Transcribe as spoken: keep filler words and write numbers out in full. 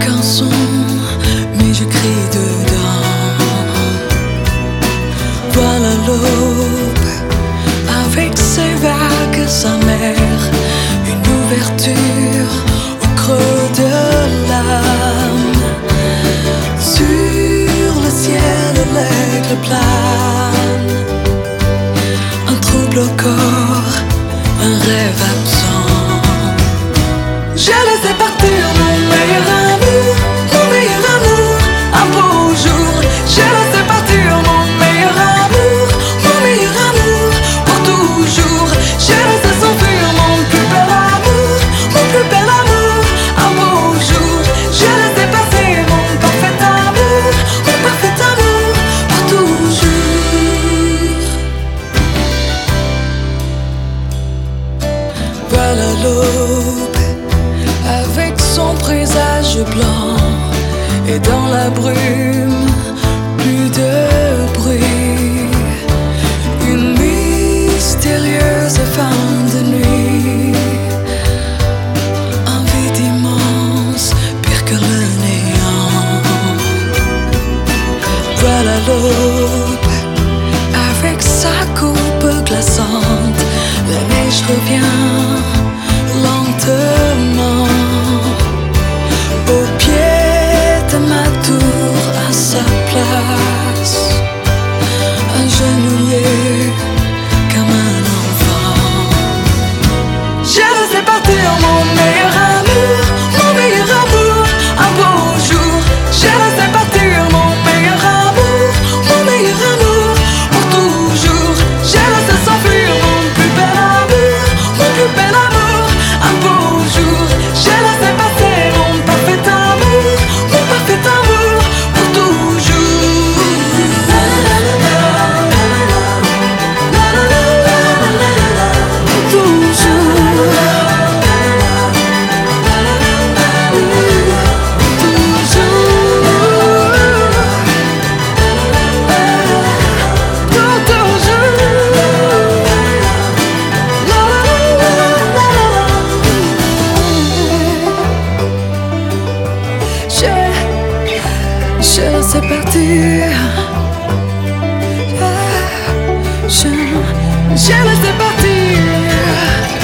aucun son, mais je crie dedans. Voilà l'aube, avec ses vagues amères, une ouverture au creux de l'âme. Sur le ciel, l'aigle plane, un trouble au corps, un rêve absent. Je laissais partir mon meilleur amour, mon meilleur amour, un beau jour. Je laissais partir mon meilleur amour, mon meilleur amour, pour toujours. Je laissais s'enfuir mon plus bel amour, mon plus bel amour, un beau jour. Je laissais passer mon parfait amour, mon parfait amour, pour toujours. Voilà l'aube, avec son présage blanc, et dans la brume, plus de bruit. Une mystérieuse fin de nuit, un vide immense, pire que le néant. Voilà l'aube, avec sa coupe glaçante, la neige revient lentement au pied de ma tour, à sa place, agenouillé comme un enfant. Je laissais partir mon meilleur amour, mon meilleur amour, un beau jour. Je laissais partir mon meilleur amour, mon meilleur amour, pour toujours. Je laissais s'enfuir mon plus bel amour, mon plus bel amour, un beau jour. Je laissais passer mon parfait amour, mon parfait amour, pour toujours. Pour toujours. Je laissais partir, je, je laissais partir.